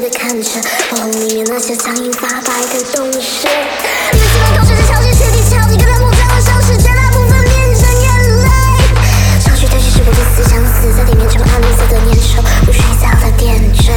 地看着瞳孔里面那些苍蝇发白的洞穴。你们希望考试是敲击血滴，敲击个在梦中的消失，绝大部分变成眼泪。潮水退去是我的思想，死在地面成为暗绿色的粘稠，不睡觉的点缀。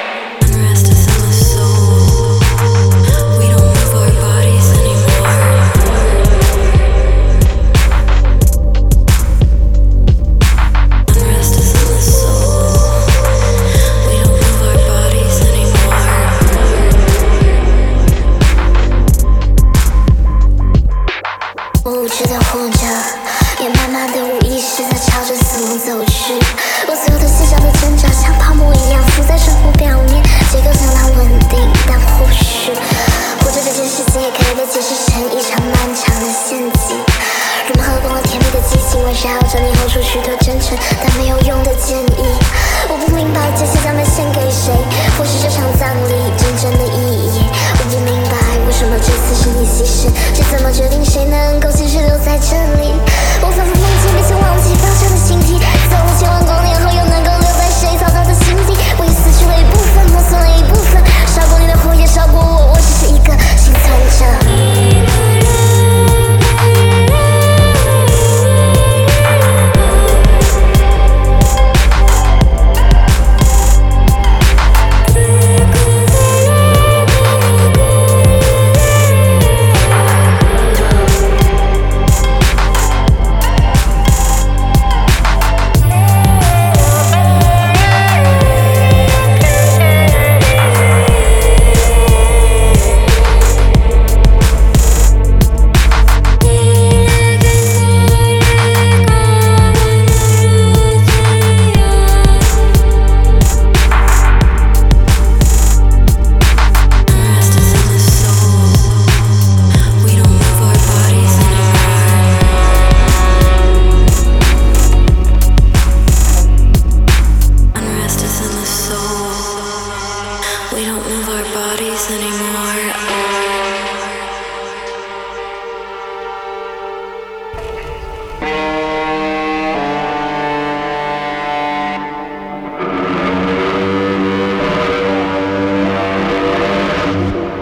我无知的活着，也慢慢的无意识的朝着死亡走去。我所有的思想的挣扎像泡沫一样浮在生活表面，结构相当稳定，但或许活着这件事情也可以被解释成一场漫长的陷阱。人们喝光了甜蜜的激情，围绕着你吼出许多真诚但没有用的建议。我不明白这些将被献给谁，或是这场葬礼真正的意义。我不明白为什么这次是你牺牲，是怎么决定谁能够继续留在这里。我反复梦见并且忘记爆炸的星体，走了千万光年后又能够留在谁嘈杂的心底。我已死去了一部分，磨损了一部分，烧过你的火也烧过我，我只是一个幸存者。We don't move our bodies anymore.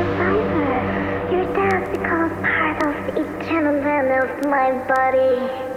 Your dance becomes part of the eternal land of my body.